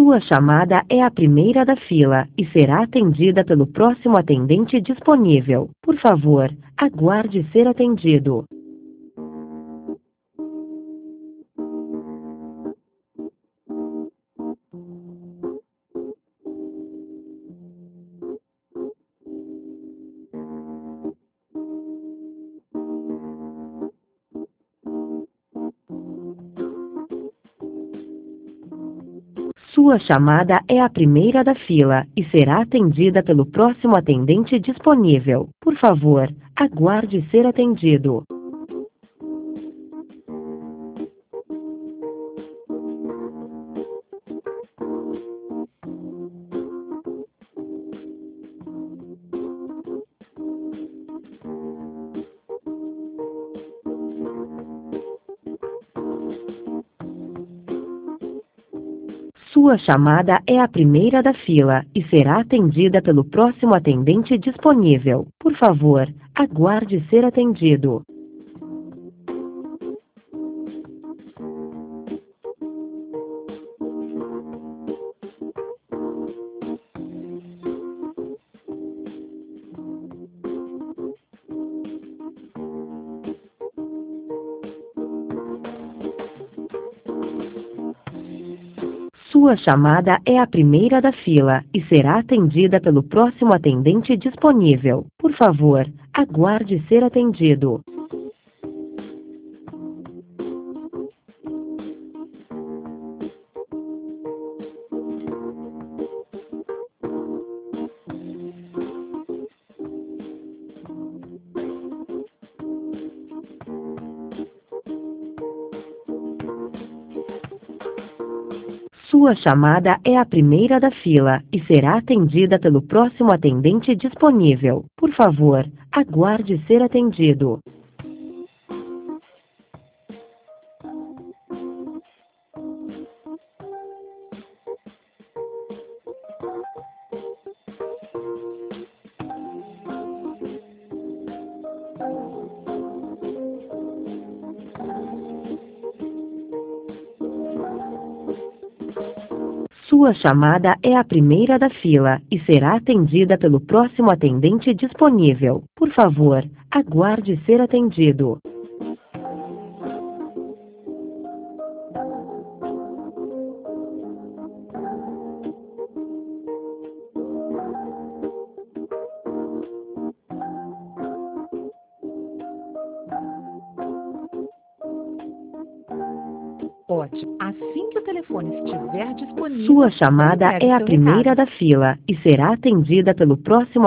Sua chamada é a primeira da fila e será atendida pelo próximo atendente disponível. Por favor, aguarde ser atendido. Sua chamada é a primeira da fila e será atendida pelo próximo atendente disponível. Por favor, aguarde ser atendido. Sua chamada é a primeira da fila e será atendida pelo próximo atendente disponível. Por favor, aguarde ser atendido. Sua chamada é a primeira da fila e será atendida pelo próximo atendente disponível. Por favor, aguarde ser atendido. Sua chamada é a primeira da fila e será atendida pelo próximo atendente disponível. Por favor, aguarde ser atendido. Sua chamada é a primeira da fila e será atendida pelo próximo atendente disponível. Por favor, aguarde ser atendido. Ótimo. Assim que o telefone estiver disponível, Sua chamada entregue é a seu primeira recado. da fila e será atendida pelo próximo